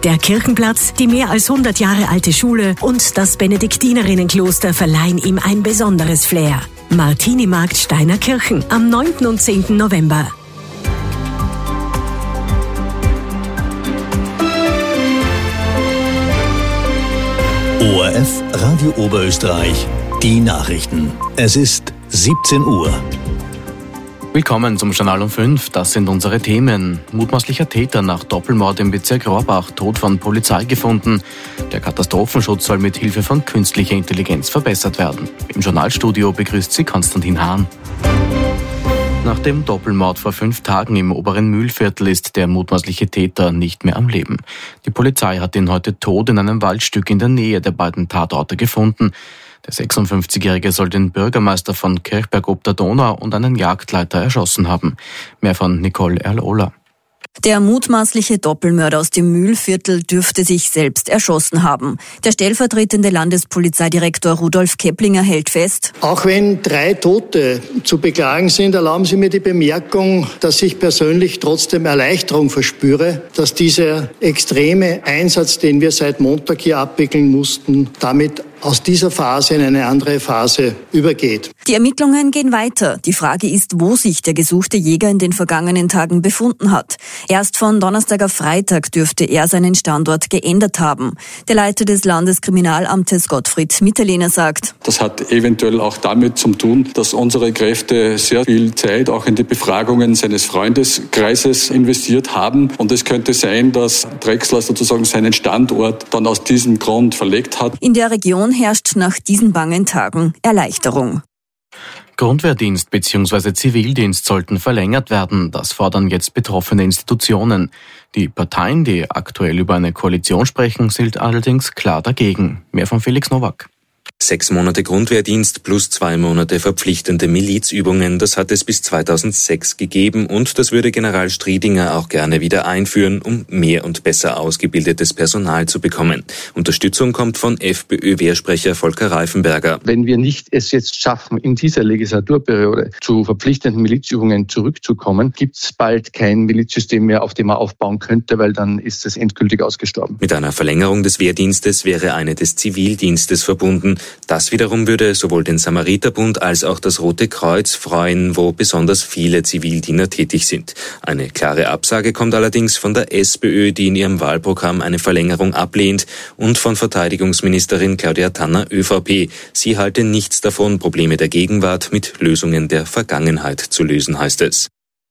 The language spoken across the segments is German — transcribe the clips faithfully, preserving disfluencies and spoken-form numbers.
Der Kirchenplatz, die mehr als hundert Jahre alte Schule und das Benediktinerinnenkloster verleihen ihm ein besonderes Flair. Martini-Markt Steiner Kirchen am neunten und zehnten November. O R F Radio Oberösterreich, die Nachrichten. Es ist siebzehn Uhr. Willkommen zum Journal um fünf. Das sind unsere Themen. Mutmaßlicher Täter nach Doppelmord im Bezirk Rohrbach, tot von Polizei gefunden. Der Katastrophenschutz soll mit Hilfe von künstlicher Intelligenz verbessert werden. Im Journalstudio begrüßt sie Konstantin Hahn. Nach dem Doppelmord vor fünf Tagen im oberen Mühlviertel ist der mutmaßliche Täter nicht mehr am Leben. Die Polizei hat ihn heute tot in einem Waldstück in der Nähe der beiden Tatorte gefunden. Der sechsundfünfzigjährige soll den Bürgermeister von Kirchberg ob der Donau und einen Jagdleiter erschossen haben. Mehr von Nicole Erl-Ohler. Der mutmaßliche Doppelmörder aus dem Mühlviertel dürfte sich selbst erschossen haben. Der stellvertretende Landespolizeidirektor Rudolf Keplinger hält fest: Auch wenn drei Tote zu beklagen sind, erlauben Sie mir die Bemerkung, dass ich persönlich trotzdem Erleichterung verspüre, dass dieser extreme Einsatz, den wir seit Montag hier abwickeln mussten, damit aus dieser Phase in eine andere Phase übergeht. Die Ermittlungen gehen weiter. Die Frage ist, wo sich der gesuchte Jäger in den vergangenen Tagen befunden hat. Erst von Donnerstag auf Freitag dürfte er seinen Standort geändert haben. Der Leiter des Landeskriminalamtes Gottfried Mitterlehner sagt: Das hat eventuell auch damit zu tun, dass unsere Kräfte sehr viel Zeit auch in die Befragungen seines Freundeskreises investiert haben. Und es könnte sein, dass Drechsler sozusagen seinen Standort dann aus diesem Grund verlegt hat. In der Region herrscht nach diesen bangen Tagen Erleichterung. Grundwehrdienst bzw. Zivildienst sollten verlängert werden. Das fordern jetzt betroffene Institutionen. Die Parteien, die aktuell über eine Koalition sprechen, sind allerdings klar dagegen. Mehr von Felix Nowak. Sechs Monate Grundwehrdienst plus zwei Monate verpflichtende Milizübungen, das hat es bis zweitausendsechs gegeben und das würde General Striedinger auch gerne wieder einführen, um mehr und besser ausgebildetes Personal zu bekommen. Unterstützung kommt von FPÖ-Wehrsprecher Volker Reifenberger. Wenn wir nicht es jetzt schaffen, in dieser Legislaturperiode zu verpflichtenden Milizübungen zurückzukommen, gibt es bald kein Milizsystem mehr, auf dem man aufbauen könnte, weil dann ist es endgültig ausgestorben. Mit einer Verlängerung des Wehrdienstes wäre eine des Zivildienstes verbunden. Das wiederum würde sowohl den Samariterbund als auch das Rote Kreuz freuen, wo besonders viele Zivildiener tätig sind. Eine klare Absage kommt allerdings von der SPÖ, die in ihrem Wahlprogramm eine Verlängerung ablehnt, und von Verteidigungsministerin Claudia Tanner, ÖVP. Sie halte nichts davon, Probleme der Gegenwart mit Lösungen der Vergangenheit zu lösen, heißt es.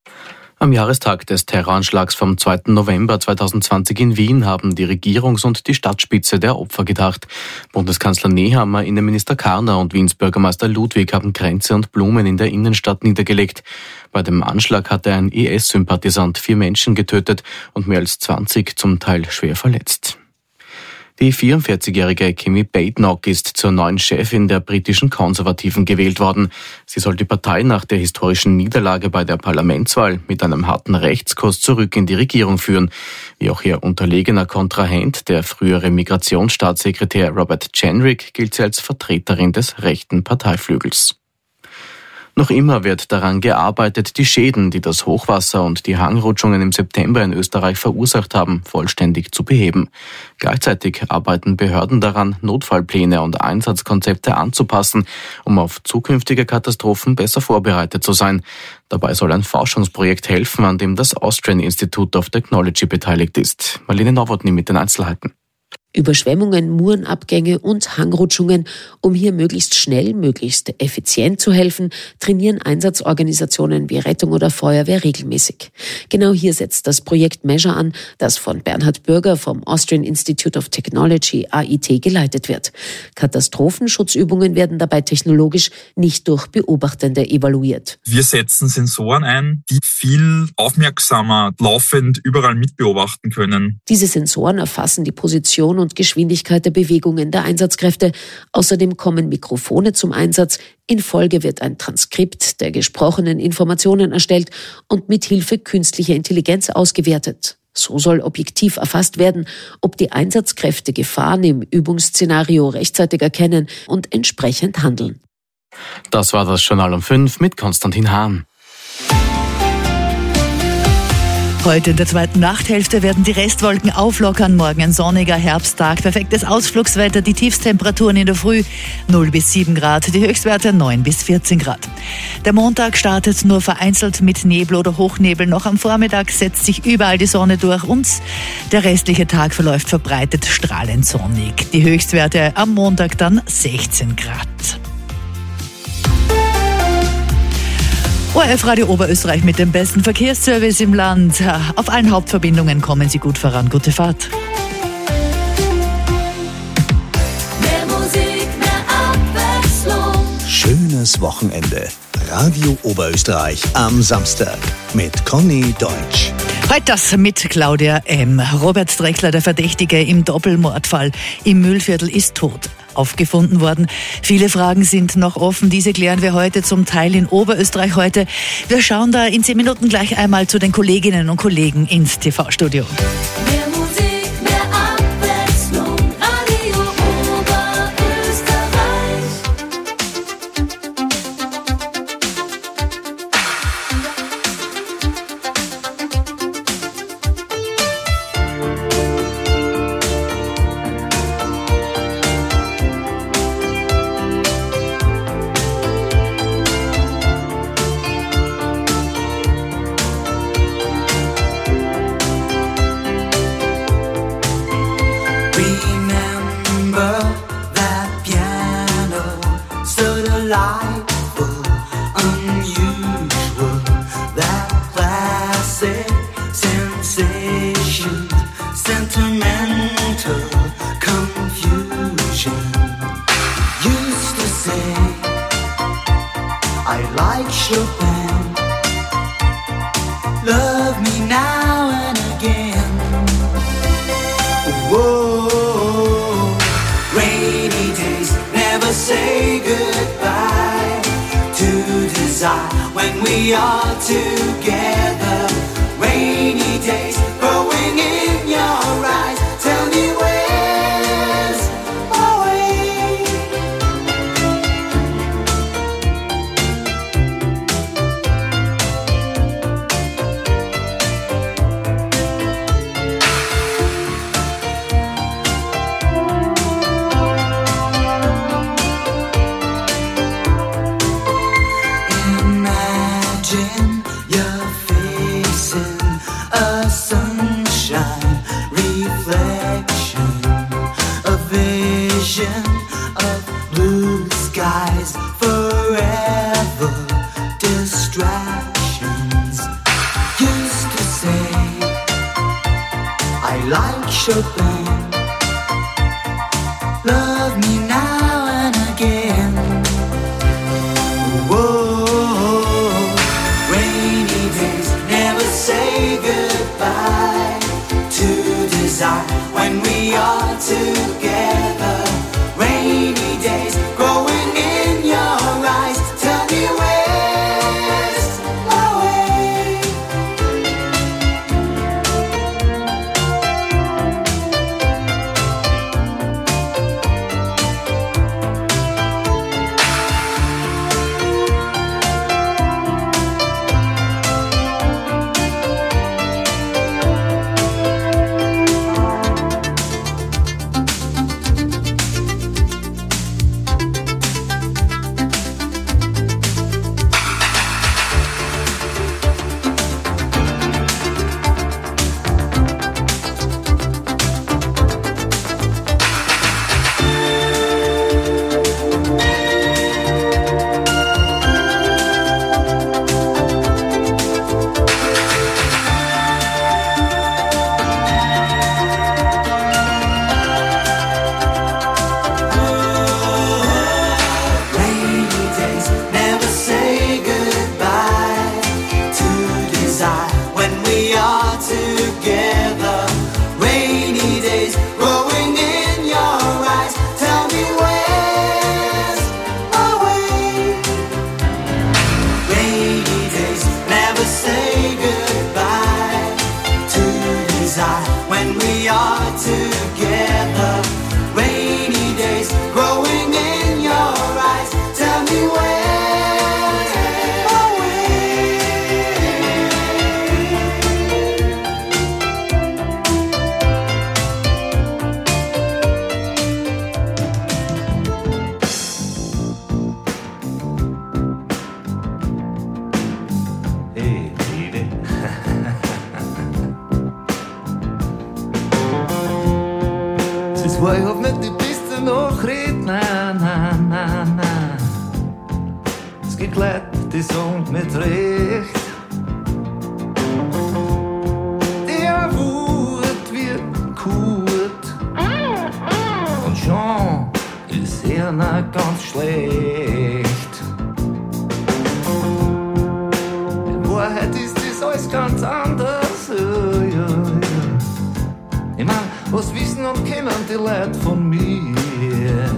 Am Jahrestag des Terroranschlags vom zweiten November zweitausendzwanzig in Wien haben die Regierungs- und die Stadtspitze der Opfer gedacht. Bundeskanzler Nehammer, Innenminister Karner und Wiens Bürgermeister Ludwig haben Kränze und Blumen in der Innenstadt niedergelegt. Bei dem Anschlag hatte ein I S-Sympathisant vier Menschen getötet und mehr als zwanzig zum Teil schwer verletzt. Die vierundvierzigjährige Kemi Badenoch ist zur neuen Chefin der britischen Konservativen gewählt worden. Sie soll die Partei nach der historischen Niederlage bei der Parlamentswahl mit einem harten Rechtskurs zurück in die Regierung führen. Wie auch ihr unterlegener Kontrahent, der frühere Migrationsstaatssekretär Robert Jenrick, gilt sie als Vertreterin des rechten Parteiflügels. Noch immer wird daran gearbeitet, die Schäden, die das Hochwasser und die Hangrutschungen im September in Österreich verursacht haben, vollständig zu beheben. Gleichzeitig arbeiten Behörden daran, Notfallpläne und Einsatzkonzepte anzupassen, um auf zukünftige Katastrophen besser vorbereitet zu sein. Dabei soll ein Forschungsprojekt helfen, an dem das Austrian Institute of Technology beteiligt ist. Marlene Nowotny mit den Einzelheiten. Überschwemmungen, Murenabgänge und Hangrutschungen. Um hier möglichst schnell, möglichst effizient zu helfen, trainieren Einsatzorganisationen wie Rettung oder Feuerwehr regelmäßig. Genau hier setzt das Projekt Measure an, das von Bernhard Bürger vom Austrian Institute of Technology A I T geleitet wird. Katastrophenschutzübungen werden dabei technologisch, nicht durch Beobachtende evaluiert. Wir setzen Sensoren ein, die viel aufmerksamer laufend überall mitbeobachten können. Diese Sensoren erfassen die Position und Geschwindigkeit der Bewegungen der Einsatzkräfte. Außerdem kommen Mikrofone zum Einsatz. In Folge wird ein Transkript der gesprochenen Informationen erstellt und mit Hilfe künstlicher Intelligenz ausgewertet. So soll objektiv erfasst werden, ob die Einsatzkräfte Gefahren im Übungsszenario rechtzeitig erkennen und entsprechend handeln. Das war das Journal um fünf mit Konstantin Hahn. Heute in der zweiten Nachthälfte werden die Restwolken auflockern. Morgen ein sonniger Herbsttag, perfektes Ausflugswetter, die Tiefstemperaturen in der Früh null bis sieben Grad, die Höchstwerte neun bis vierzehn Grad. Der Montag startet nur vereinzelt mit Nebel oder Hochnebel. Noch am Vormittag setzt sich überall die Sonne durch und der restliche Tag verläuft verbreitet strahlend sonnig. Die Höchstwerte am Montag dann sechzehn Grad. O R F Radio Oberösterreich mit dem besten Verkehrsservice im Land. Auf allen Hauptverbindungen kommen Sie gut voran. Gute Fahrt. Mehr Musik, mehr Abwechslung. Schönes Wochenende. Radio Oberösterreich am Samstag mit Conny Deutsch. Heute das mit Claudia M. Robert Drechsler, der Verdächtige im Doppelmordfall im Mühlviertel, ist tot aufgefunden worden. Viele Fragen sind noch offen. Diese klären wir heute zum Teil in Oberösterreich heute. Wir schauen da in zehn Minuten gleich einmal zu den Kolleginnen und Kollegen ins T V-Studio. Mehr Musik, mehr Abwechslung. Radio Oberösterreich. When we are together, rainy days growing in your eyes. Tell me where's my way? Imagine you're facing a sunshine reflection, a vision of blue skies, forever distractions. Used to say I like Chopin, love me now and again. Whoa, rainy days never say goodbye to desire when we are together. Rainy days growing in your eyes. Tell me where's my way? Das war, ich hab nicht die beste Nachricht, nein, nein, nein, nein. Es gibt Leute, die sagen mit Recht, der Wut wird gut und schon ist er nicht ganz schlecht. In Wahrheit ist das alles ganz anders, ja, ja, ja. Ich mein, was wissen und kennen die Leute von mir?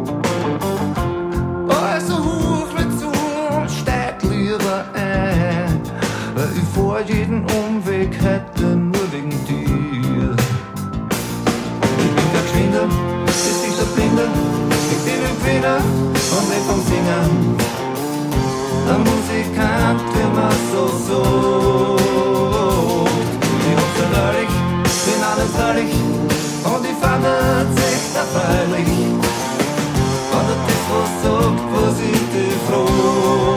Also ruf mir zu und steig lieber ein, weil ich vor jeden Umweg hätte nur wegen dir. Ich bin der Geschwinder, ist nicht der Blinder, ich bin im Fehler und nicht vom Singen. Ein Musikant, der man so so. Ich hab's nicht ehrlich, bin alles ehrlich und ich fand es echt erfreulich. Und das, was sagt, was ich dich froh.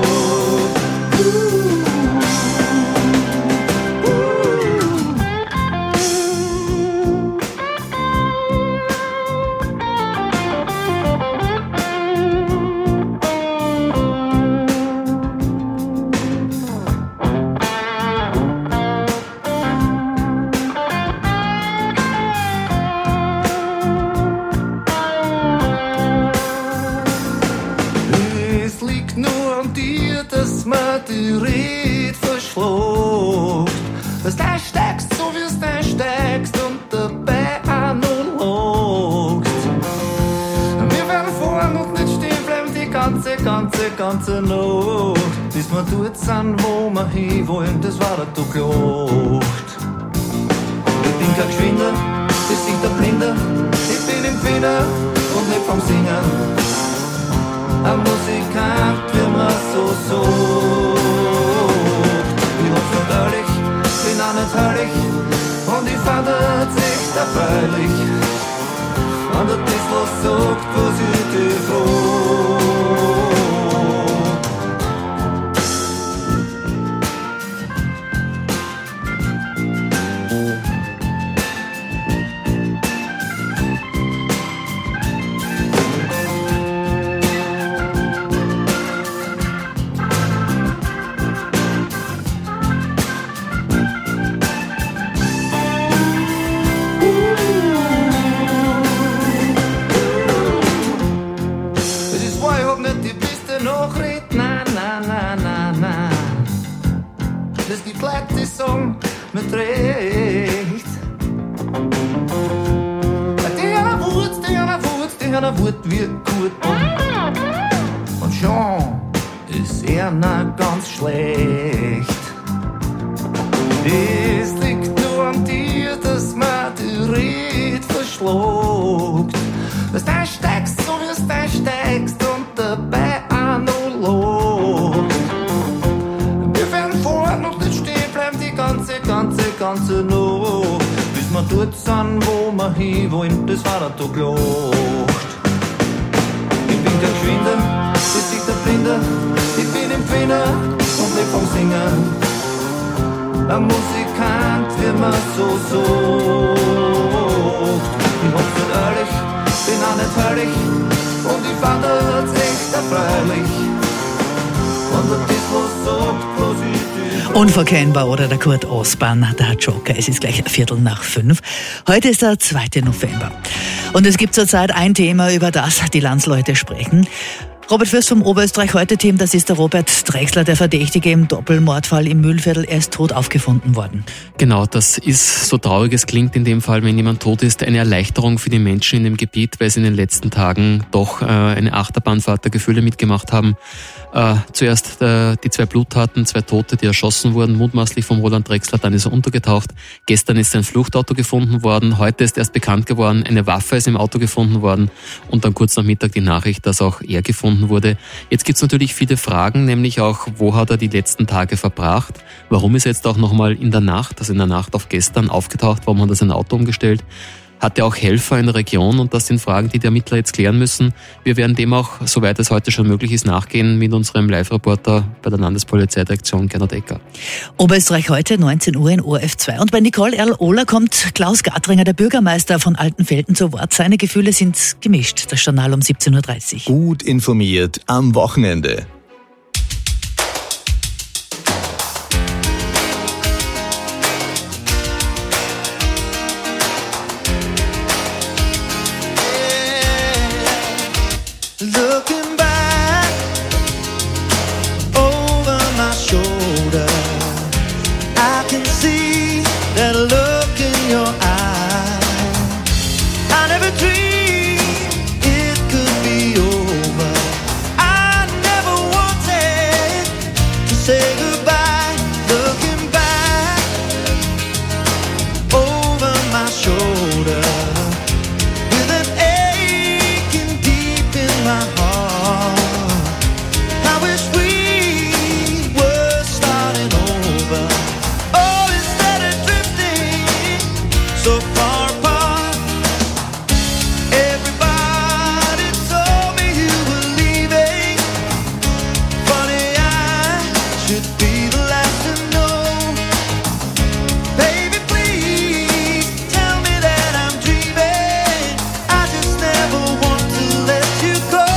Die Rede verschluckt, dass du steigst, so wie du steigst und dabei auch noch lachst. Wir werden fahren und nicht stehen bleiben die ganze, ganze, ganze Nacht, bis wir dort sind, wo wir hinwollen, das war der Klucht. Ich bin kein Geschwinder, das ist der Blinder, ich bin im Feder und nicht vom Singen. Ein Musikant, wie man so so. Ich hab's nicht ehrlich, bin auch nicht herrlich und ich fand es echt erfreulich. Und das, was sagt, was ich dir froh. Mit Recht. Die einer Wut, die einer Wut, die einer Wut wird gut. Und, und schon ist er nicht ganz schlecht. Es liegt nur an dir, dass man die Rede verschluckt. Dass du steigst, so wie du steigst und dabei auch noch lachst. Wir werden fahren und nicht stehen bleiben die ganze, ganze, ganze Nacht, bis wir dort sind, wo wir hinwollen, das war der Klucht. Ich bin kein Geschwinder, das ist der Blinder, ich bin im Fehler und nicht vom Singen. Ein Musikant, wie man so sucht. Ich hab's nicht ehrlich, bin auch nicht herrlich und ich fand es echt erfreulich. Und das, was sagt, was ich dir. Unverkennbar, oder der Kurt Osborn, der Joker. Es ist gleich Viertel nach fünf. Heute ist der zweite November. Und es gibt zurzeit ein Thema, über das die Landsleute sprechen. Robert Fürst vom Oberösterreich-Heute-Team, das ist der Robert Drechsler, der Verdächtige im Doppelmordfall im Mühlviertel. Er ist tot aufgefunden worden. Genau, das ist, so traurig es klingt in dem Fall, wenn jemand tot ist, eine Erleichterung für die Menschen in dem Gebiet, weil sie in den letzten Tagen doch äh, eine Achterbahnfahrt der Gefühle mitgemacht haben. Äh, zuerst äh, die zwei Bluttaten, zwei Tote, die erschossen wurden, mutmaßlich vom Roland Drechsler, dann ist er untergetaucht. Gestern ist sein Fluchtauto gefunden worden, heute ist erst bekannt geworden, eine Waffe ist im Auto gefunden worden und dann kurz nach Mittag die Nachricht, dass auch er gefunden wurde. Jetzt gibt es natürlich viele Fragen, nämlich auch, wo hat er die letzten Tage verbracht? Warum ist er jetzt auch nochmal in der Nacht, also in der Nacht auf gestern aufgetaucht? Warum hat er sein Auto umgestellt? Hat er auch Helfer in der Region? Und das sind Fragen, die die Ermittler jetzt klären müssen. Wir werden dem auch, soweit es heute schon möglich ist, nachgehen mit unserem Live-Reporter bei der Landespolizeidirektion Gernot Ecker. Oberösterreich heute, neunzehn Uhr in O R F zwei. Und bei Nicole Erl-Ohler kommt Klaus Gatringer, der Bürgermeister von Altenfelden, zu Wort. Seine Gefühle sind gemischt. Das Journal um siebzehn Uhr dreißig. Gut informiert am Wochenende. Looking back over my shoulder, I can see that look in your eye. I never dreamed it could be over. I never wanted to say goodbye. Looking back over my shoulder, with an aching deep in my heart. I wish we were starting over. Oh, instead of drifting so far apart. Everybody told me you were leaving. Funny, I should be the last to know. Baby, please tell me that I'm dreaming. I just never want to let you go.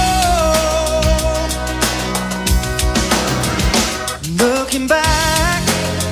Looking back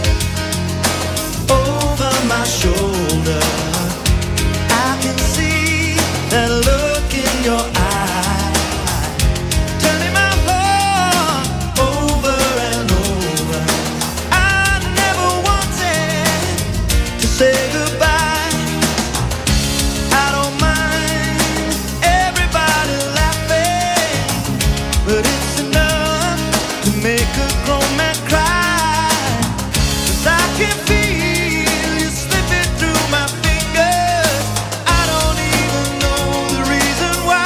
over my shoulder, I can see that look in your eye, turning my heart over and over. I never wanted to say goodbye. I don't mind everybody laughing, but it's enough to make a grown man cry. 'Cause I can feel you slipping through my fingers. I don't even know the reason why.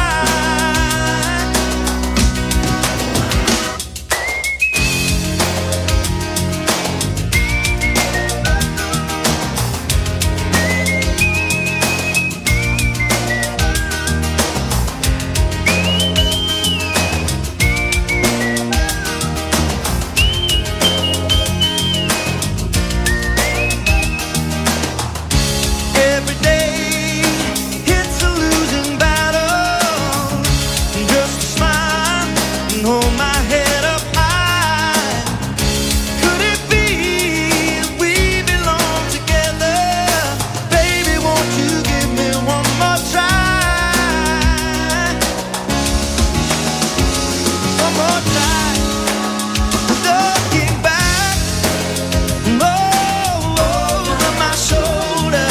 Every day it's a losing battle. Just to smile and hold my head up high. Could it be that we belong together? Baby, won't you give me one more try? One more try. Looking back oh, over my shoulder,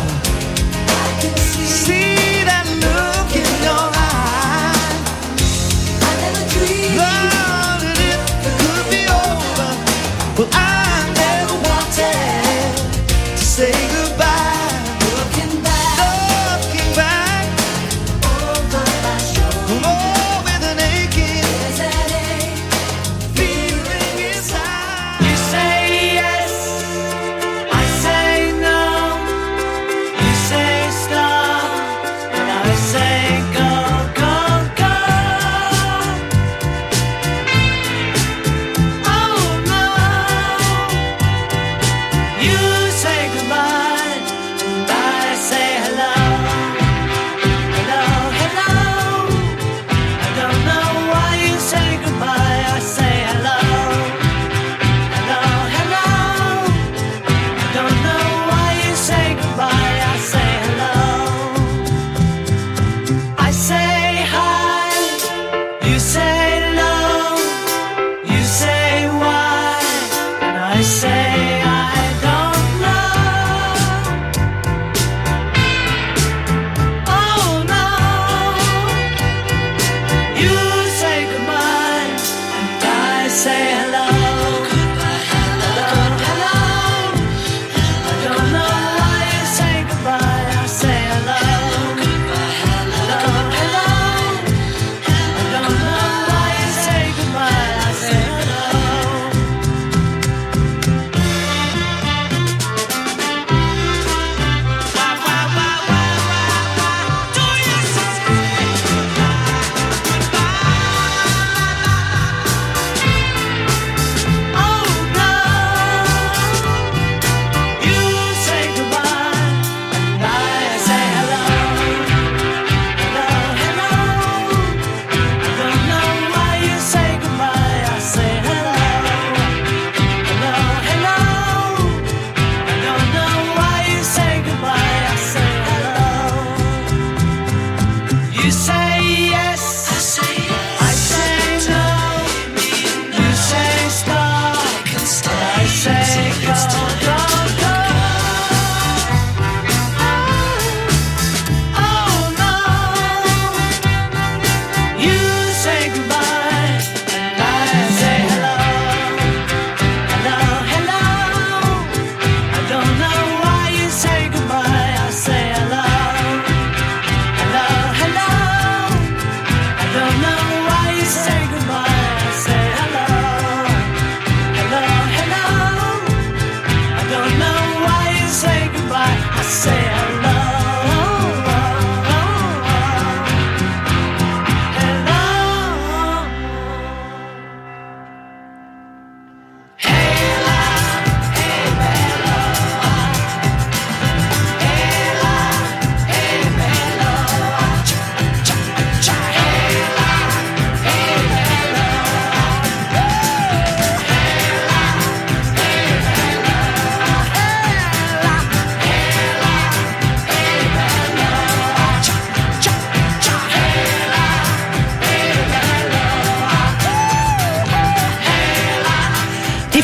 see that look in your eye. I never dreamed that it could be over. Well, I never wanted to say goodbye. Looking back, looking back over my shoulder, oh, with an aching feeling inside. You say yes, I say no. You say stop,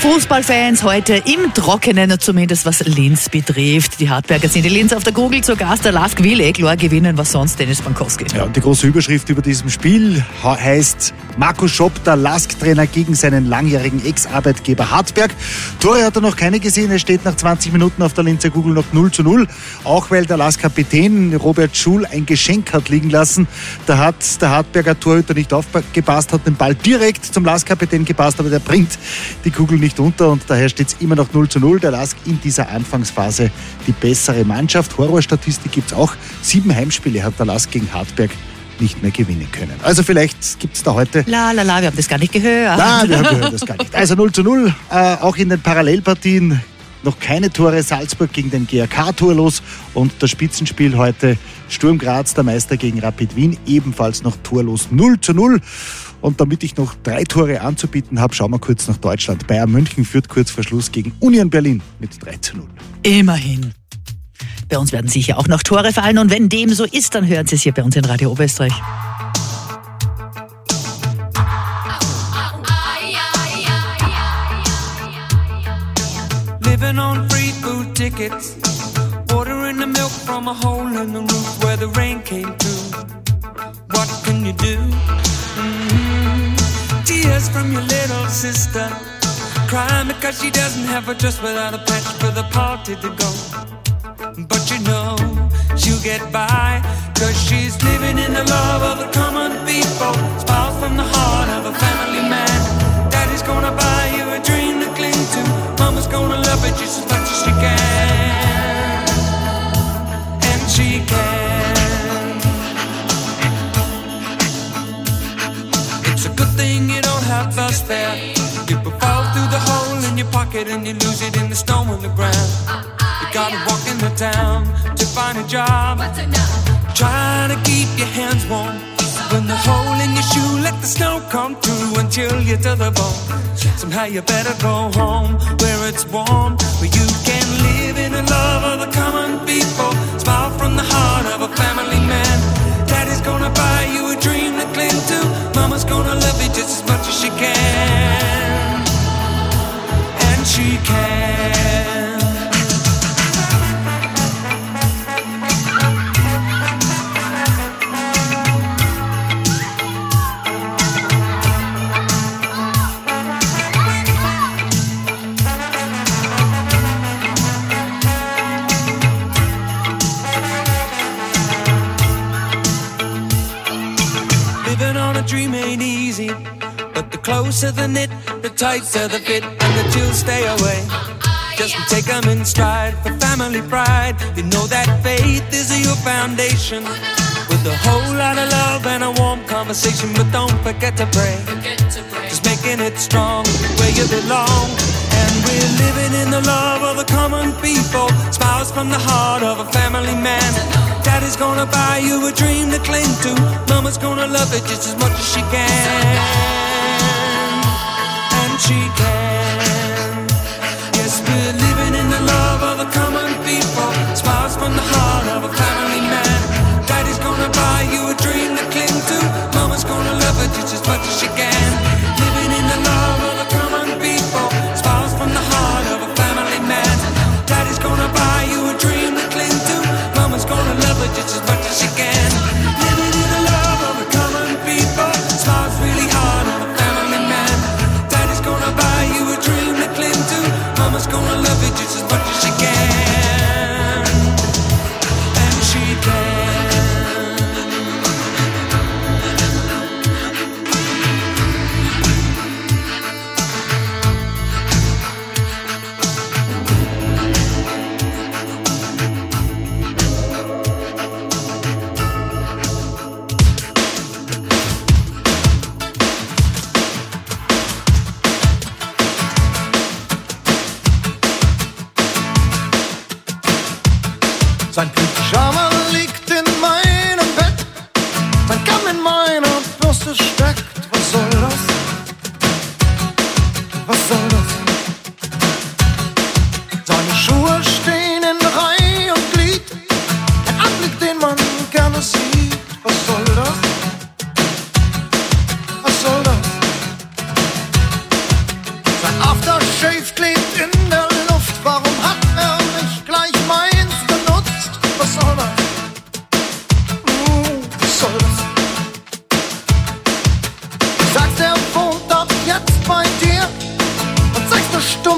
Fußballfans heute im Trockenen, zumindest was Linz betrifft. Die Hartberger sind in Linz auf der Kugel zu Gast. Der Lask will eh klar gewinnen, was sonst, Dennis Bankowski. Ja, und die große Überschrift über diesem Spiel heißt Marco Schopp, der Lask-Trainer gegen seinen langjährigen Ex-Arbeitgeber Hartberg. Tore hat er noch keine gesehen, er steht nach zwanzig Minuten auf der Linzer Kugel noch null zu null. Auch weil der Lask-Kapitän Robert Schul ein Geschenk hat liegen lassen. Da hat der Hartberger Torhüter nicht aufgepasst, hat den Ball direkt zum Lask-Kapitän gepasst, aber der bringt die Kugel nicht unter und daher steht es immer noch null zu null. Der Lask in dieser Anfangsphase die bessere Mannschaft. Horrorstatistik gibt es auch. Sieben Heimspiele hat der Lask gegen Hartberg nicht mehr gewinnen können. Also vielleicht gibt es da heute... La, la, la, wir haben das gar nicht gehört. Nein, wir haben gehört das gar nicht. Also null zu null, äh, auch in den Parallelpartien noch keine Tore. Salzburg gegen den G A K torlos und das Spitzenspiel heute Sturm Graz, der Meister gegen Rapid Wien, ebenfalls noch torlos null zu null. Und damit ich noch drei Tore anzubieten habe, schauen wir kurz nach Deutschland. Bayern München führt kurz vor Schluss gegen Union Berlin mit drei zu null. Immerhin. Bei uns werden sicher auch noch Tore fallen und wenn dem so ist, dann hören Sie es hier bei uns in Radio Oberösterreich. Living on free food tickets, ordering the milk from a hole in the roof where the rain came through. What can you do? Mm-hmm. Tears from your little sister, crying because she doesn't have a dress without a patch for the party to go. But you know she'll get by, cause she's living in the love of the common people. Smiles from the heart of a family man. Daddy's gonna buy you a dream to cling to. Mama's gonna love it just as much as she can. And she can. It's a good thing you don't have us there. People fall through the hole in your pocket and you lose it in the snow on the ground. You gotta walk in the town to find a job. Try to keep your hands warm. When the hole in your shoe, let the snow come through and chill you to the bone. Somehow you better go home where it's warm, where you can live in the love of the common people. Smile from the heart of a family man. Daddy's gonna buy you a dream to cling to. Mama's gonna love you just as much as she can. And she can. Dream ain't easy, but the closer the knit, the tighter the fit, and the chills stay away. Just take them in stride for family pride. You know that faith is your foundation, with a whole lot of love and a warm conversation. But don't forget to pray, just making it strong where you belong. And we're living in the love of the common people. Smiles from the heart of a family man. Daddy's gonna buy you a dream to cling to. Mama's gonna love it just as much as she can. And she can. Yes, we're living in the love of the common people. Smiles from the heart of a family man. Daddy's gonna buy you a dream to cling to. Mama's gonna love it just as much as she can. Living in the love of the common people. Smiles from the heart of a family man. Daddy's gonna buy you a dream to cling to. Mama's gonna love it just as much as she can. Living in the love of the common people. Smiles really hard on a family man. Daddy's gonna buy you a dream to cling to. Mama's gonna love it just as much as she can. And she can.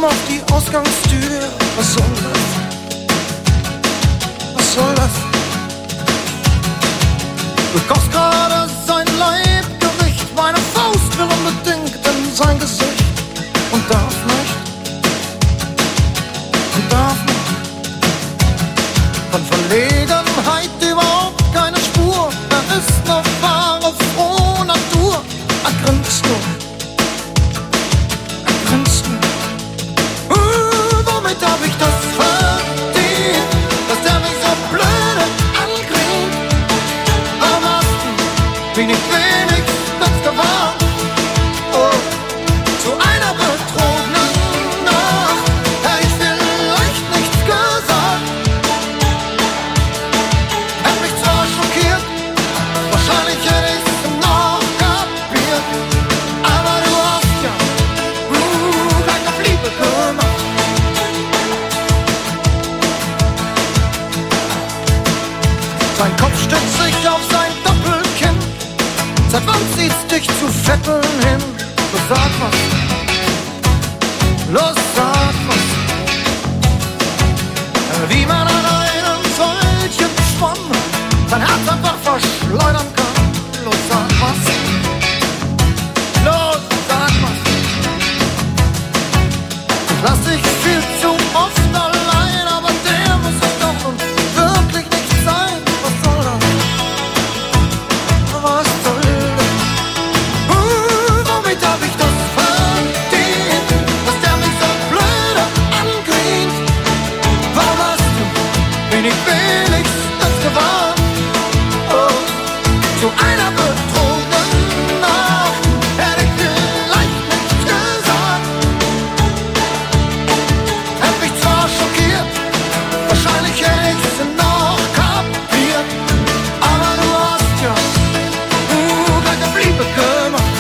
komm auf die Ausgangstür. Was soll das? Was soll das? Du kaufst gerade sein Leibgewicht, meine Faust will unbedingt in sein Gesicht und darf nicht, und darf nicht. Von Verlegenheit überhaupt keine Spur, er ist noch wahre, frohe Natur. Er grinst nur, er grinst nur. Uh, womit hab ich das verdient, dass der mich so blöde angrinst? Warum hast du mich nicht wenigstens gewarnt? Oh, zu einer betrogenen Nacht hätte ich vielleicht nichts gesagt. Hätte mich zwar schockiert, wahrscheinlich hätte ich's noch kapiert, aber du hast ja uh, gleich auf Liebe gemacht. Sein Kopf stützt sich auf sein Doppelkinn. Seit wann zieht's dich zu Vetteln hin? Los, sag was. Los, sag was. Wie man an einem solchen Schwamm sein Herz einfach verschleudern kann. Los, sag was. Los, sag was. Ich lass dich viel zu oft allein, aber der muss es doch nun wirklich nicht sein. Was soll das? Was soll das? Uh, womit hab ich das verdient, dass der mich so blöde angrinst? Warum hast du wenig wenigstens gewarnt? Oh, zu einer betrogenen Nacht hätte ich vielleicht nichts gesagt. Hätte mich zwar schockiert, wahrscheinlich hätte ich's noch kapiert, aber du hast ja uh, gleich auf Liebe gemacht.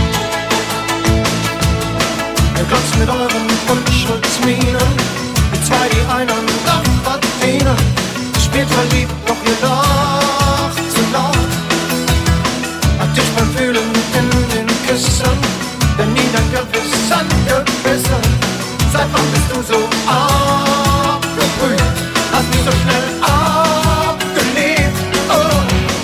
Ihr glotzt mit euren Unschuldsmienen, wie zwei, die einander verdienen. Spielt verliebt, doch ihr lacht zu laut. Hat dich beim Fühlen in den Küssen, denn nie dein Gewissen gebissen. Seit wann bist du so abgebrüht? Hast mich so schnell abgelehnt. Oh.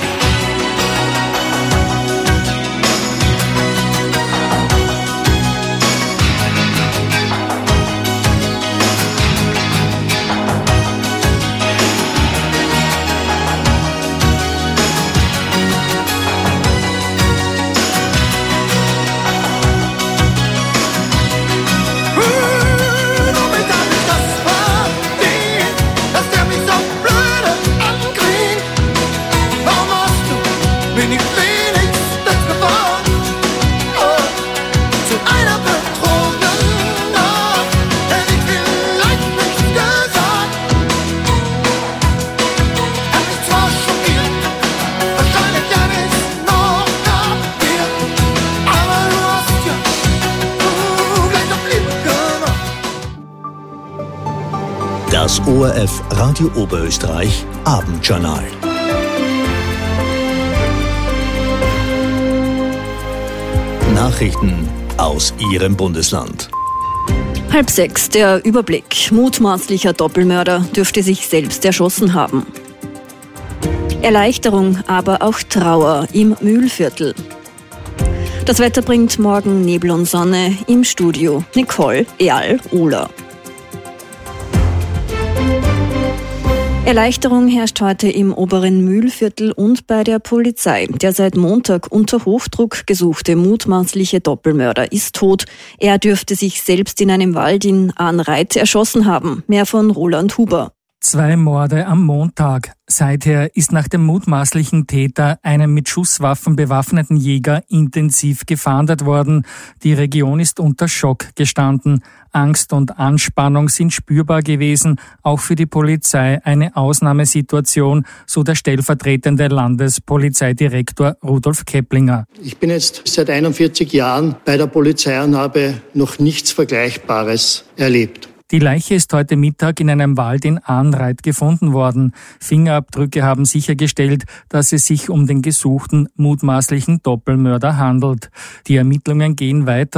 Womit hab ich das verdient, dass der mich so blöde angrinst? Warum hast du mich nicht wenigstens gewarnt? Oh, zu einer betrogenen Nacht hätte ich vielleicht nichts gesagt. Hätte mich zwar schockiert, wahrscheinlich hätte ich's noch kapiert, aber du hast ja uh, gleich auf Liebe gemacht. Das O R F Radio Oberösterreich Abendjournal. Nachrichten aus Ihrem Bundesland. Halb sechs, der Überblick. Mutmaßlicher Doppelmörder dürfte sich selbst erschossen haben. Erleichterung, aber auch Trauer im Mühlviertel. Das Wetter bringt morgen Nebel und Sonne. Im Studio Nicole Erl-Ohler. Erleichterung herrscht heute im oberen Mühlviertel und bei der Polizei. Der seit Montag unter Hochdruck gesuchte mutmaßliche Doppelmörder ist tot. Er dürfte sich selbst in einem Wald in Ahnreit erschossen haben. Mehr von Roland Huber. Zwei Morde am Montag. Seither ist nach dem mutmaßlichen Täter, einem mit Schusswaffen bewaffneten Jäger, intensiv gefahndet worden. Die Region ist unter Schock gestanden. Angst und Anspannung sind spürbar gewesen, auch für die Polizei eine Ausnahmesituation, so der stellvertretende Landespolizeidirektor Rudolf Keplinger. Ich bin jetzt seit einundvierzig Jahren bei der Polizei und habe noch nichts Vergleichbares erlebt. Die Leiche ist heute Mittag in einem Wald in Ahnreit gefunden worden. Fingerabdrücke haben sichergestellt, dass es sich um den gesuchten mutmaßlichen Doppelmörder handelt. Die Ermittlungen gehen weiter.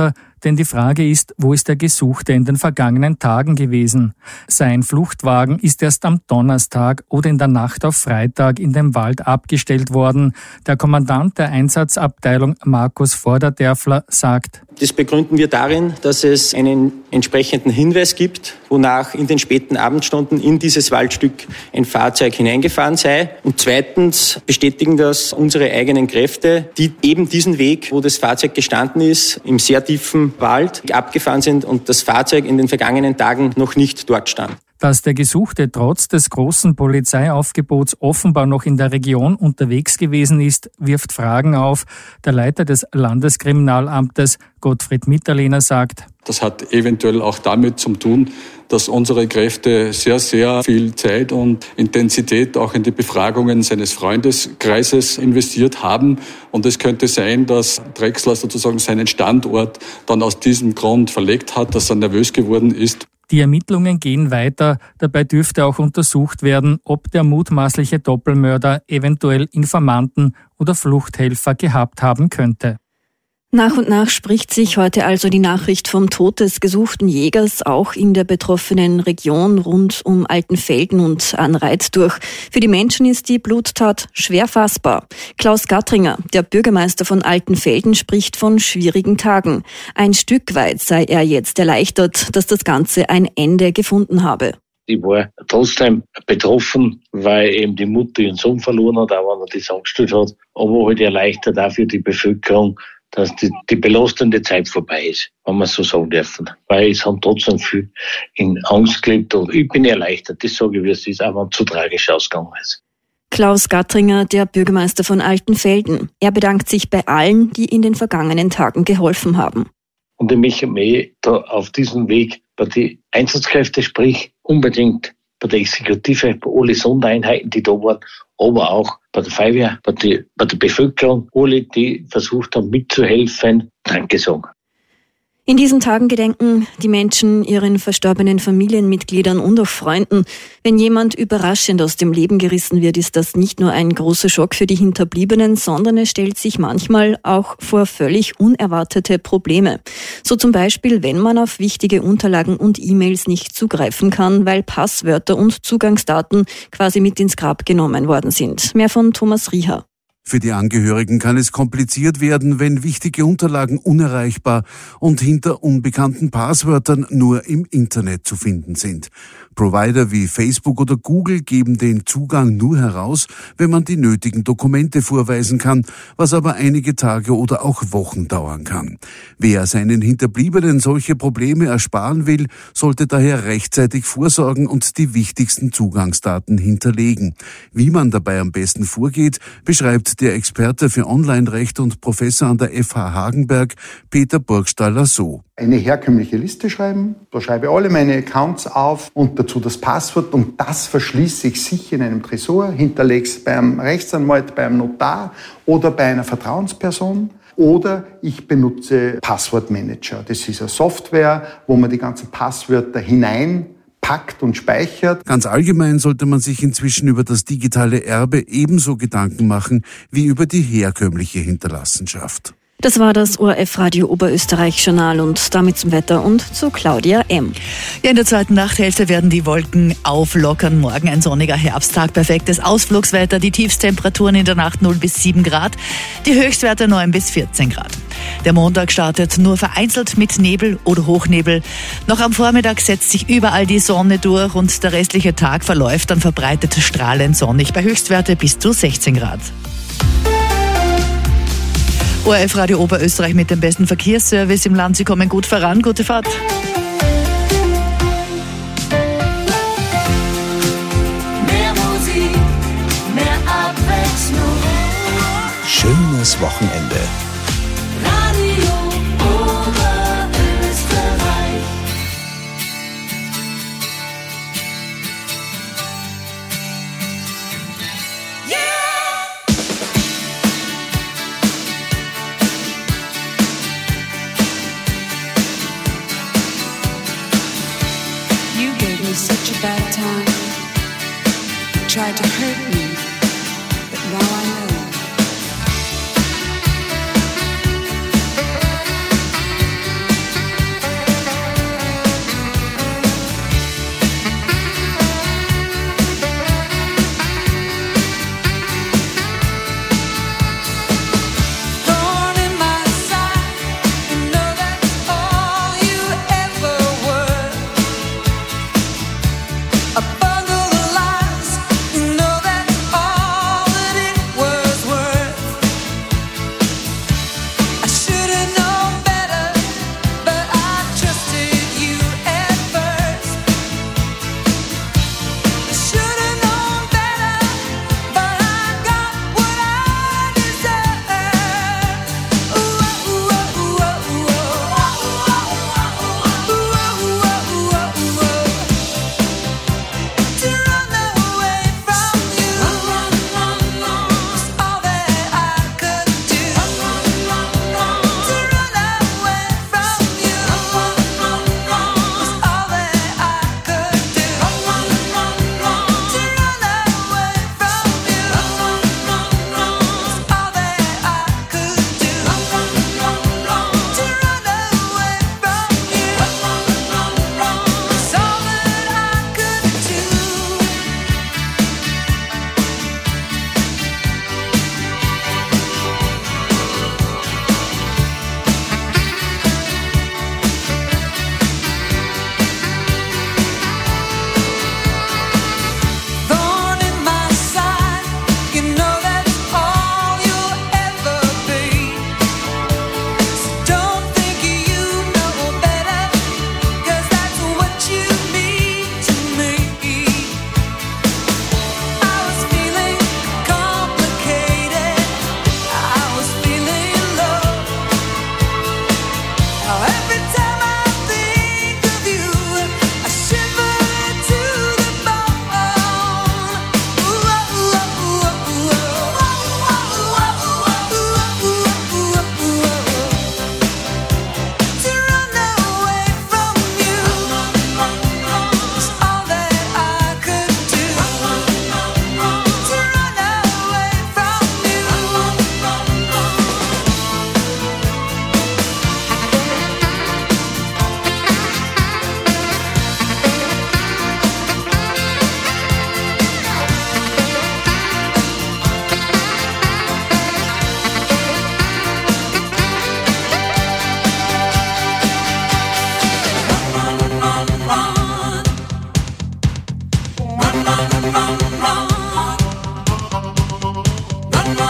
Denn die Frage ist, wo ist der Gesuchte in den vergangenen Tagen gewesen? Sein Fluchtwagen ist erst am Donnerstag oder in der Nacht auf Freitag in dem Wald abgestellt worden. Der Kommandant der Einsatzabteilung Markus Vorderderfler sagt: Das begründen wir darin, dass es einen entsprechenden Hinweis gibt, wonach in den späten Abendstunden in dieses Waldstück ein Fahrzeug hineingefahren sei. Und zweitens bestätigen das unsere eigenen Kräfte, die eben diesen Weg, wo das Fahrzeug gestanden ist, im sehr tiefen Wald abgefahren sind und das Fahrzeug in den vergangenen Tagen noch nicht dort stand. Dass der Gesuchte trotz des großen Polizeiaufgebots offenbar noch in der Region unterwegs gewesen ist, wirft Fragen auf. Der Leiter des Landeskriminalamtes, Gottfried Mitterlehner, sagt: Das hat eventuell auch damit zu tun, dass unsere Kräfte sehr, sehr viel Zeit und Intensität auch in die Befragungen seines Freundeskreises investiert haben. Und es könnte sein, dass Drechsler sozusagen seinen Standort dann aus diesem Grund verlegt hat, dass er nervös geworden ist. Die Ermittlungen gehen weiter. Dabei dürfte auch untersucht werden, ob der mutmaßliche Doppelmörder eventuell Informanten oder Fluchthelfer gehabt haben könnte. Nach und nach spricht sich heute also die Nachricht vom Tod des gesuchten Jägers auch in der betroffenen Region rund um Altenfelden und Anreit durch. Für die Menschen ist die Bluttat schwer fassbar. Klaus Gattringer, der Bürgermeister von Altenfelden, spricht von schwierigen Tagen. Ein Stück weit sei er jetzt erleichtert, dass das Ganze ein Ende gefunden habe. Ich war trotzdem betroffen, weil eben die Mutter ihren Sohn verloren hat, auch wenn er das angestellt hat. Aber halt erleichtert auch für die Bevölkerung, dass die, die belastende Zeit vorbei ist, wenn wir so sagen dürfen. Weil es haben trotzdem viel in Angst gelebt und ich bin erleichtert, das sage ich, wie es ist, auch wenn es zu tragisch ausgegangen ist. Klaus Gattringer, der Bürgermeister von Altenfelden. Er bedankt sich bei allen, die in den vergangenen Tagen geholfen haben. Und ich möchte mich da auf diesem Weg bei den Einsatzkräften, sprich unbedingt bei der Exekutive, bei allen Sondereinheiten, die da waren, aber auch bei der Feuerwehr, bei der, bei der Bevölkerung, alle, die versucht haben mitzuhelfen, Danke sagen. In diesen Tagen gedenken die Menschen ihren verstorbenen Familienmitgliedern und auch Freunden. Wenn jemand überraschend aus dem Leben gerissen wird, ist das nicht nur ein großer Schock für die Hinterbliebenen, sondern es stellt sich manchmal auch vor völlig unerwartete Probleme. So zum Beispiel, wenn man auf wichtige Unterlagen und E-Mails nicht zugreifen kann, weil Passwörter und Zugangsdaten quasi mit ins Grab genommen worden sind. Mehr von Thomas Rieher. Für die Angehörigen kann es kompliziert werden, wenn wichtige Unterlagen unerreichbar und hinter unbekannten Passwörtern nur im Internet zu finden sind. Provider wie Facebook oder Google geben den Zugang nur heraus, wenn man die nötigen Dokumente vorweisen kann, was aber einige Tage oder auch Wochen dauern kann. Wer seinen Hinterbliebenen solche Probleme ersparen will, sollte daher rechtzeitig vorsorgen und die wichtigsten Zugangsdaten hinterlegen. Wie man dabei am besten vorgeht, beschreibt der Experte für Online-Recht und Professor an der F H Hagenberg, Peter Burgstaller, so. Eine herkömmliche Liste schreiben, da schreibe ich alle meine Accounts auf und dazu das Passwort und das verschließe ich sicher in einem Tresor, hinterlege es beim Rechtsanwalt, beim Notar oder bei einer Vertrauensperson. Oder ich benutze Passwortmanager. Das ist eine Software, wo man die ganzen Passwörter hinein packt und speichert. Ganz allgemein sollte man sich inzwischen über das digitale Erbe ebenso Gedanken machen wie über die herkömmliche Hinterlassenschaft. Das war das O R F-Radio Oberösterreich-Journal und damit zum Wetter und zu Claudia M. Ja, in der zweiten Nachthälfte werden die Wolken auflockern. Morgen ein sonniger Herbsttag, perfektes Ausflugswetter, die Tiefstemperaturen in der Nacht null bis sieben Grad, die Höchstwerte neun bis vierzehn Grad. Der Montag startet nur vereinzelt mit Nebel oder Hochnebel. Noch am Vormittag setzt sich überall die Sonne durch und der restliche Tag verläuft dann verbreitet strahlend sonnig bei Höchstwerte bis zu sechzehn Grad. O R F-Radio Oberösterreich mit dem besten Verkehrsservice im Land. Sie kommen gut voran. Gute Fahrt. Mehr Musik, mehr Abwechslung. Schönes Wochenende. Radio Oberösterreich. Such a bad time. You tried to hurt me, but now I know.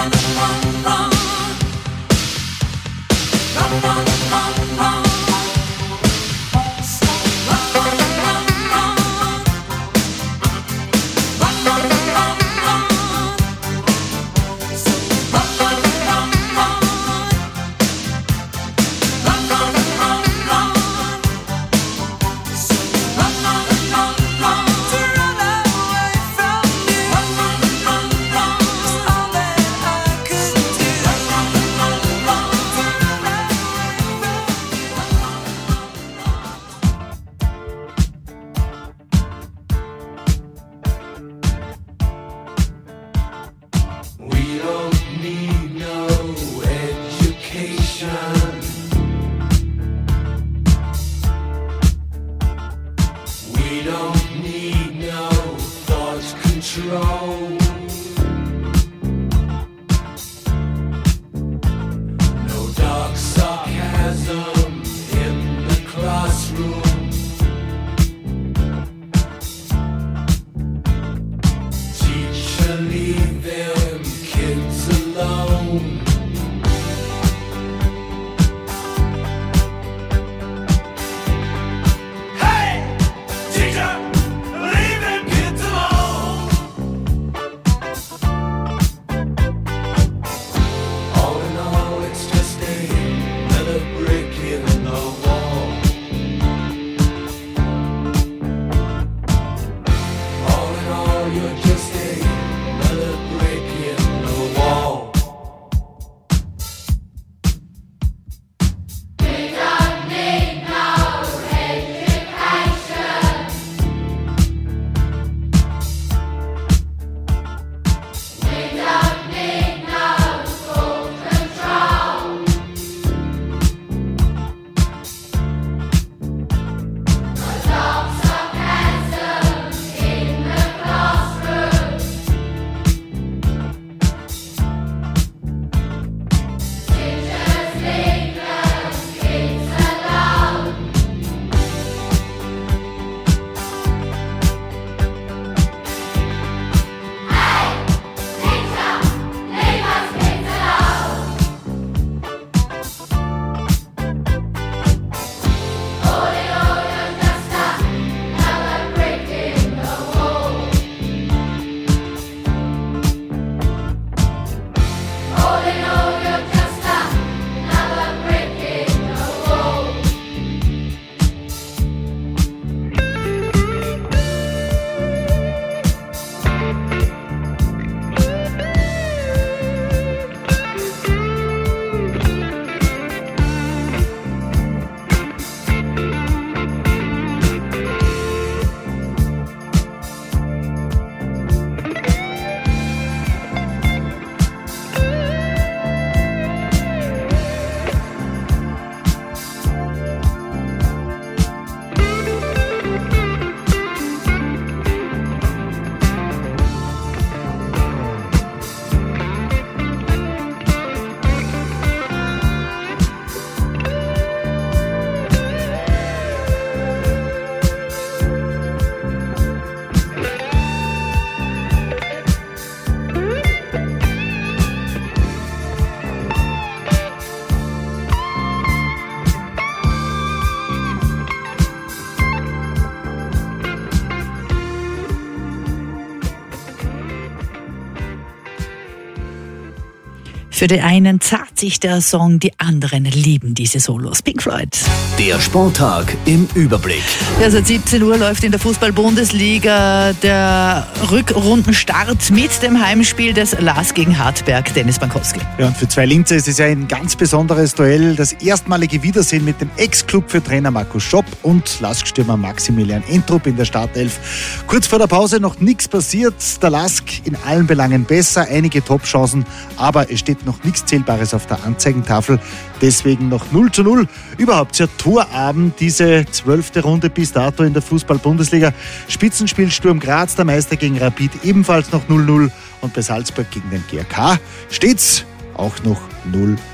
Für die einen zahlt sich der Song, die anderen lieben diese Solos. Pink Floyd. Der Sporttag im Überblick. Ja, seit siebzehn Uhr läuft in der Fußball-Bundesliga der Rückrundenstart mit dem Heimspiel des L A S gegen Hartberg. Dennis Bankowski. Ja, und für zwei Linzer ist es ja ein ganz besonderes Duell. Das erstmalige Wiedersehen mit dem Ex-Club für Trainer Marco Schopp und L A S-Stürmer Maximilian Entrup in der Startelf. Kurz vor der Pause noch nichts passiert. Der L A S K in allen Belangen besser, einige Top-Chancen, aber es steht noch nichts Zählbares auf der Anzeigentafel. Deswegen noch null zu null. Überhaupt sehr Torabend, diese zwölfte Runde bis dato in der Fußball-Bundesliga. Spitzenspiel Sturm Graz, der Meister gegen Rapid, ebenfalls noch null null. Und bei Salzburg gegen den G R K steht's auch noch null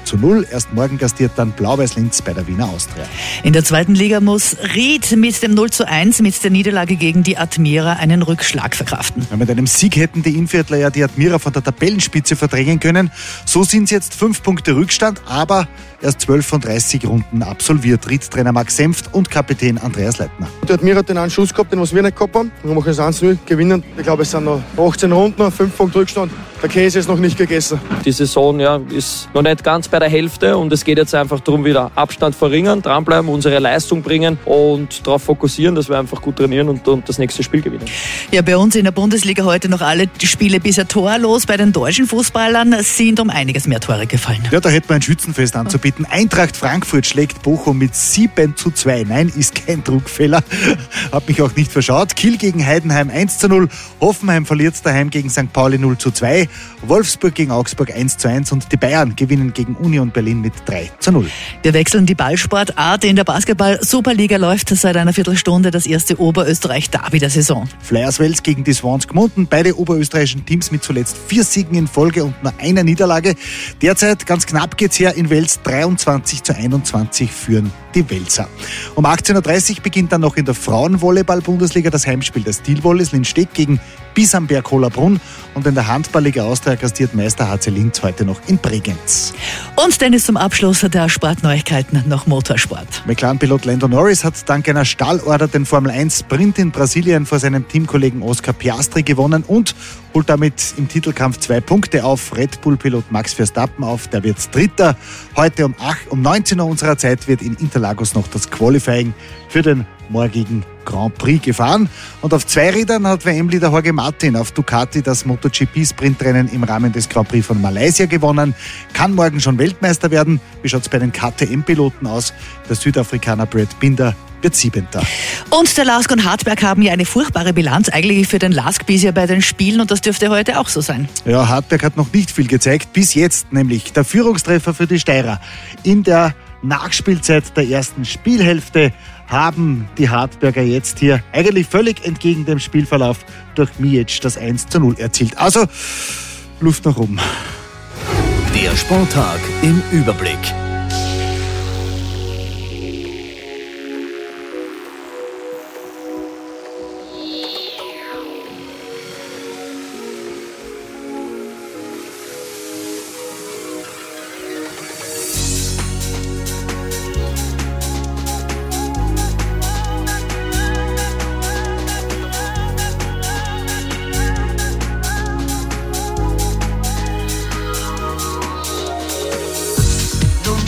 zu null. Erst morgen gastiert dann Blau-Weiß-Linz bei der Wiener Austria. In der zweiten Liga muss Ried mit dem null zu eins mit der Niederlage gegen die Admira einen Rückschlag verkraften. Ja, mit einem Sieg hätten die Innviertler ja die Admira von der Tabellenspitze verdrängen können. So sind es jetzt fünf Punkte Rückstand, aber erst zwölf von dreißig Runden absolviert. Ried-Trainer Max Senft und Kapitän Andreas Leitner. Die Admira hat den einen Schuss gehabt, den was wir nicht gehabt haben. Wir machen es eins zu null, gewinnen. Ich glaube, es sind noch achtzehn Runden, fünf Punkte Rückstand. Der Käse ist noch nicht gegessen. Die Saison ja, ist noch nicht ganz bei der Hälfte und es geht jetzt einfach darum, wieder Abstand verringern, dranbleiben, unsere Leistung bringen und darauf fokussieren, dass wir einfach gut trainieren und, und das nächste Spiel gewinnen. Ja, bei uns in der Bundesliga heute noch alle Spiele bisher torlos. Bei den deutschen Fußballern sind um einiges mehr Tore gefallen. Ja, da hätten wir ein Schützenfest anzubieten. Eintracht Frankfurt schlägt Bochum mit sieben zu zwei. Nein, ist kein Druckfehler. Hab mich auch nicht verschaut. Kiel gegen Heidenheim eins zu null. Hoffenheim verliert daheim gegen Sankt Pauli null zu zwei. Wolfsburg gegen Augsburg eins zu eins und die Bayern gewinnen gegen Union Berlin mit drei zu null. Wir wechseln die Ballsportart. In der Basketball-Superliga läuft seit einer Viertelstunde das erste Oberösterreich-Derby der Saison. Flyers Wels gegen die Swans Gmunden. Beide oberösterreichischen Teams mit zuletzt vier Siegen in Folge und nur einer Niederlage. Derzeit ganz knapp geht's her in Wels. dreiundzwanzig zu einundzwanzig führen die Welser. Um achtzehn Uhr dreißig beginnt dann noch in der Frauenvolleyball-Bundesliga das Heimspiel der Stilwolles Linstedt gegen Bisamberg Hollabrunn und in der Handballliga Austria gastiert Meister H C Linz heute noch in Bregenz. Und Dennis zum Abschluss der Sportneuigkeiten noch Motorsport. McLaren-Pilot Lando Norris hat dank einer Stallorder den Formel eins Sprint in Brasilien vor seinem Teamkollegen Oscar Piastri gewonnen und holt damit im Titelkampf zwei Punkte auf Red Bull-Pilot Max Verstappen auf. Der wird Dritter. Heute um, acht, um neunzehn Uhr unserer Zeit wird in Interlagos noch das Qualifying für den morgigen Grand Prix gefahren. Und auf zwei Rädern hat W M-Leader Jorge Martin auf Ducati das MotoGP-Sprintrennen im Rahmen des Grand Prix von Malaysia gewonnen. Kann morgen schon Weltmeister werden. Wie schaut es bei den K T M-Piloten aus? Der Südafrikaner Brad Binder wird Siebenter. Und der Lask und Hartberg haben ja eine furchtbare Bilanz eigentlich für den Lask bisher bei den Spielen und das dürfte heute auch so sein. Ja, Hartberg hat noch nicht viel gezeigt, bis jetzt nämlich der Führungstreffer für die Steirer. In der Nachspielzeit der ersten Spielhälfte haben die Hartberger jetzt hier eigentlich völlig entgegen dem Spielverlauf durch Mijic das eins zu null erzielt. Also Luft nach oben. Der Sporttag im Überblick. No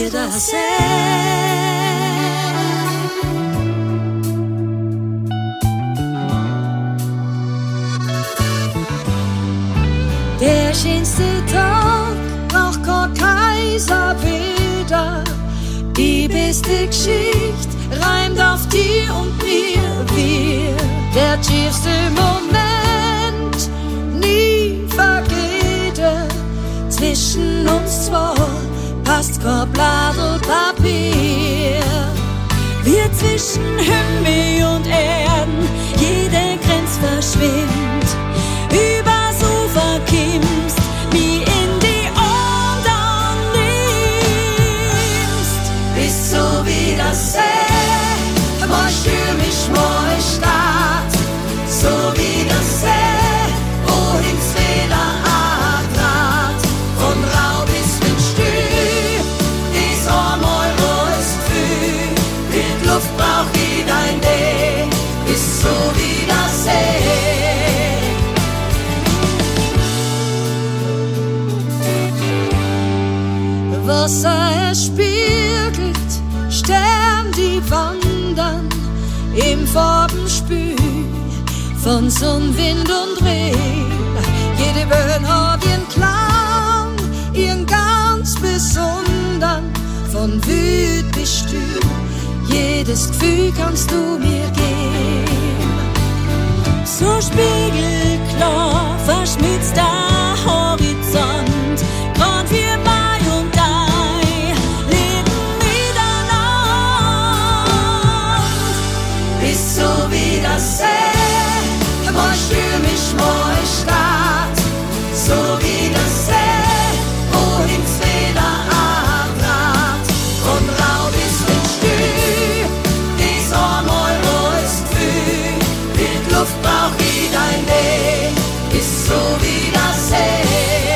Wiedersehen. Der schönste Tag nach kein Kaiser wieder. Die beste Geschichte reimt auf dir und mir. Wir, der tiefste Moment, nie vergeht. Zwischen uns zwei passt kein Blatt und Papier. Wir zwischen Himmel und Erden, jede Grenze verschwindet. Übers Ufer kimmst, wie in die Ohren nimmst. Bis so wie das See, mal stürmisch, mal Stadt. So wie das See, wohin's wieder abtrat. Von Rau bis mit Stüh, ist einmal rohes Gefühl. Mit Luft brauch ich dein Deh, bis so wie das See. Wasser erspiegelt, Stern, die wandern im Farbenspiel von Sonn, Wind und Regen. Jede Wellen hat ihren Klang, ihren ganz besonderen, von Wüt bis Stühl. Jedes Gefühl kannst du mir geben. So spiegelklar verschmitzt der Horizont, grad wir bei und ei leben miteinander. Bis so wie das See, mal stürmisch, mal Stadt. So wie das See, wohin's wieder abtrat. Von Rau bis mit Stüh, ist einmal rohes Gefühl. Mit Luft brauch ich dein Deh, ist so wie das See.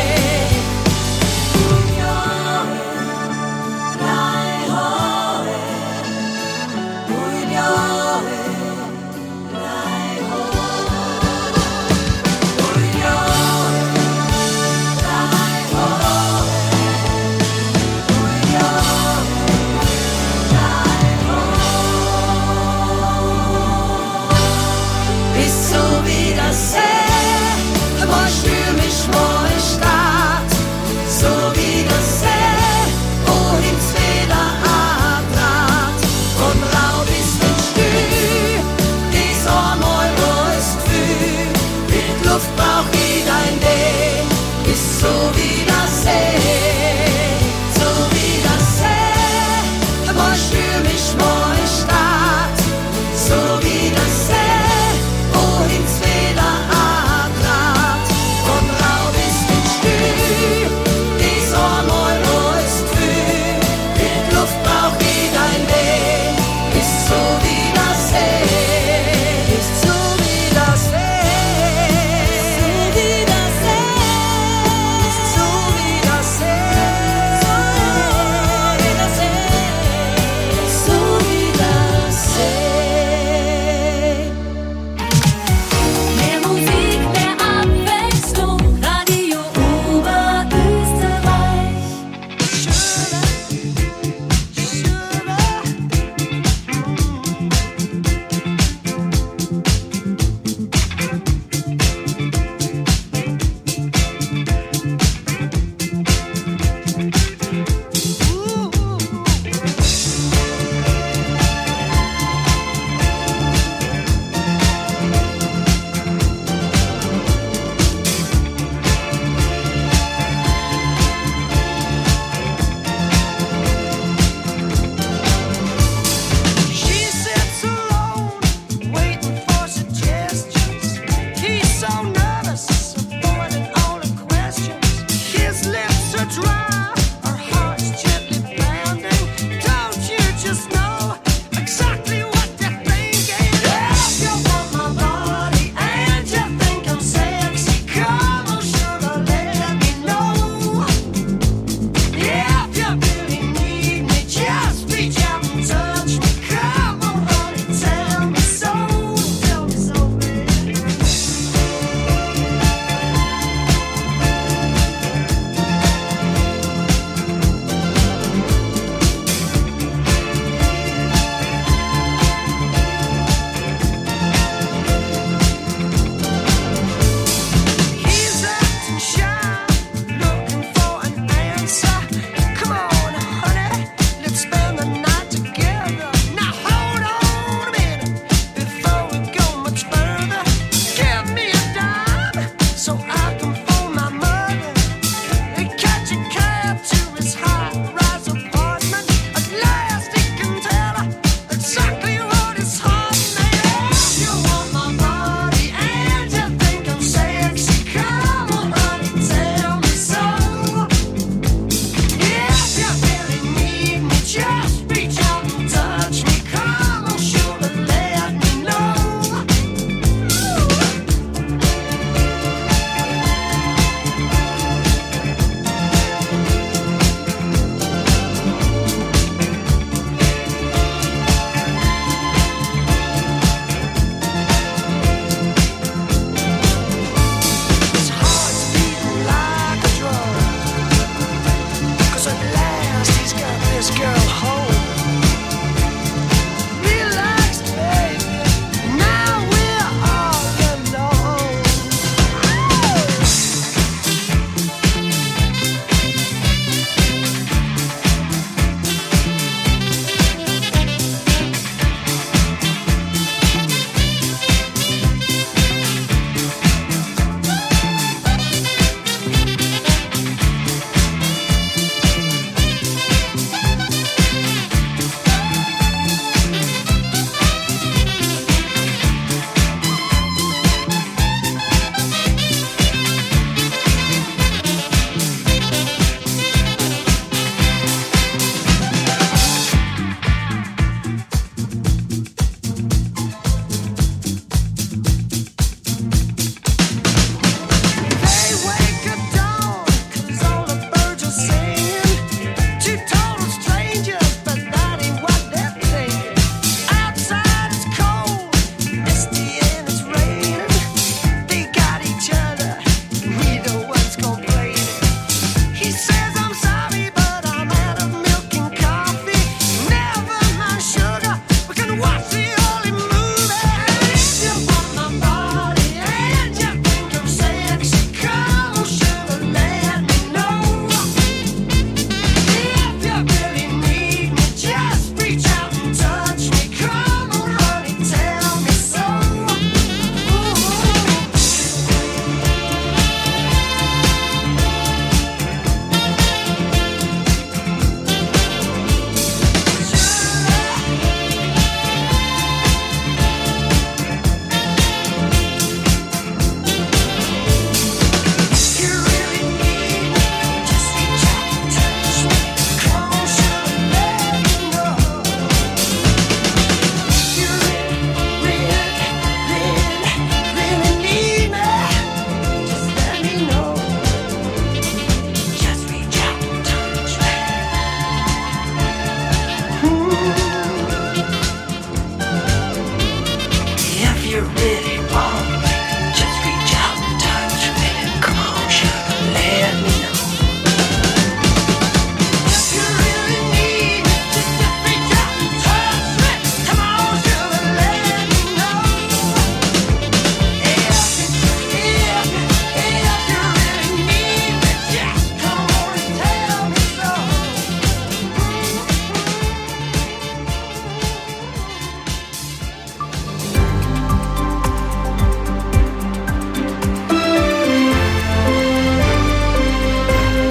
Bis so wie das See, mal stürmisch, mal Stadt. So wie das See, wohin's wieder abtrat. Von Rau bis mit Stüh, ist einmal rohes Gefühl. Mit Luft brauch ich dein Deh, ist so wie das See. So wie das See, mal stürmisch, mal Stadt. So wie das See, wohin's wieder abtrat. Von Rau bis mit Stüh, ist einmal rohes Gefühl. Mit Luft brauch ich dein Deh, ist so wie das See. Ist so wie das See. So wie das See.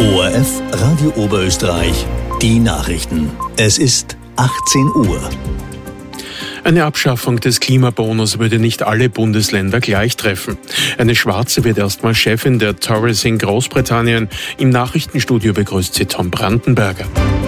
O R F Radio Oberösterreich, die Nachrichten. Es ist achtzehn Uhr. Eine Abschaffung des Klimabonus würde nicht alle Bundesländer gleich treffen. Eine Schwarze wird erstmal Chefin der Tories in Großbritannien. Im Nachrichtenstudio begrüßt sie Tom Brandenberger.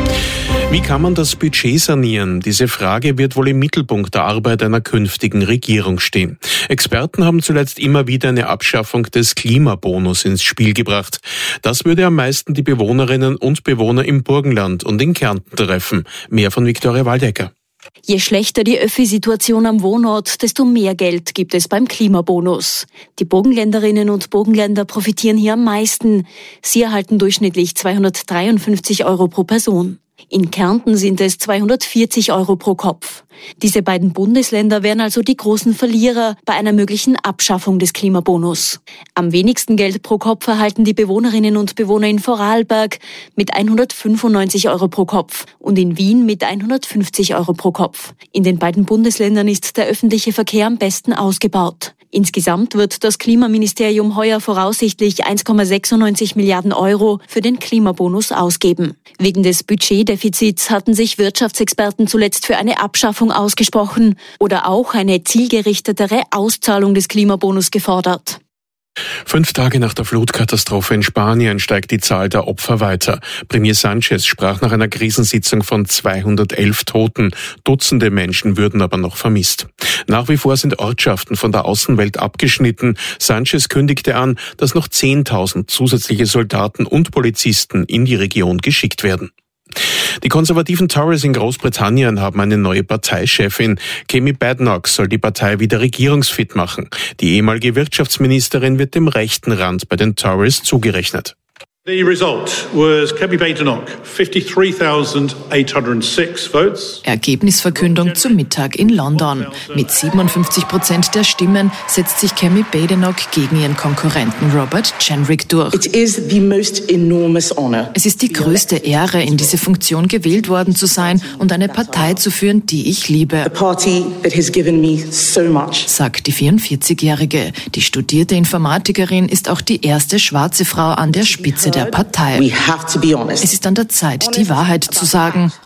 Wie kann man das Budget sanieren? Diese Frage wird wohl im Mittelpunkt der Arbeit einer künftigen Regierung stehen. Experten haben zuletzt immer wieder eine Abschaffung des Klimabonus ins Spiel gebracht. Das würde am meisten die Bewohnerinnen und Bewohner im Burgenland und in Kärnten treffen. Mehr von Viktoria Waldecker. Je schlechter die Öffi-Situation am Wohnort, desto mehr Geld gibt es beim Klimabonus. Die Burgenländerinnen und Burgenländer profitieren hier am meisten. Sie erhalten durchschnittlich zweihundertdreiundfünfzig Euro pro Person. In Kärnten sind es zweihundertvierzig Euro pro Kopf. Diese beiden Bundesländer wären also die großen Verlierer bei einer möglichen Abschaffung des Klimabonus. Am wenigsten Geld pro Kopf erhalten die Bewohnerinnen und Bewohner in Vorarlberg mit hundertfünfundneunzig Euro pro Kopf und in Wien mit hundertfünfzig Euro pro Kopf. In den beiden Bundesländern ist der öffentliche Verkehr am besten ausgebaut. Insgesamt wird das Klimaministerium heuer voraussichtlich eins Komma sechsundneunzig Milliarden Euro für den Klimabonus ausgeben. Wegen des Budgetdefizits hatten sich Wirtschaftsexperten zuletzt für eine Abschaffung ausgesprochen oder auch eine zielgerichtetere Auszahlung des Klimabonus gefordert. Fünf Tage nach der Flutkatastrophe in Spanien steigt die Zahl der Opfer weiter. Premier Sánchez sprach nach einer Krisensitzung von zweihundertelf Toten. Dutzende Menschen würden aber noch vermisst. Nach wie vor sind Ortschaften von der Außenwelt abgeschnitten. Sánchez kündigte an, dass noch zehntausend zusätzliche Soldaten und Polizisten in die Region geschickt werden. Die konservativen Tories in Großbritannien haben eine neue Parteichefin. Kemi Badenoch soll die Partei wieder regierungsfit machen. Die ehemalige Wirtschaftsministerin wird dem rechten Rand bei den Tories zugerechnet. The result was Kemi Badenoch, fifty-three thousand eight hundred six votes. Ergebnisverkündung zum Mittag in London. Mit siebenundfünfzig Prozent der Stimmen setzt sich Kemi Badenoch gegen ihren Konkurrenten Robert Jenrick durch. It is the most enormous honor. Es ist die größte Ehre, in diese Funktion gewählt worden zu sein und eine Partei zu führen, die ich liebe. A party that has given me so much. Sagt die vierundvierzigjährige. Die studierte Informatikerin ist auch die erste schwarze Frau an der Spitze der Der Partei. We have to be honest. Es ist an der Zeit, die Wahrheit zu sagen.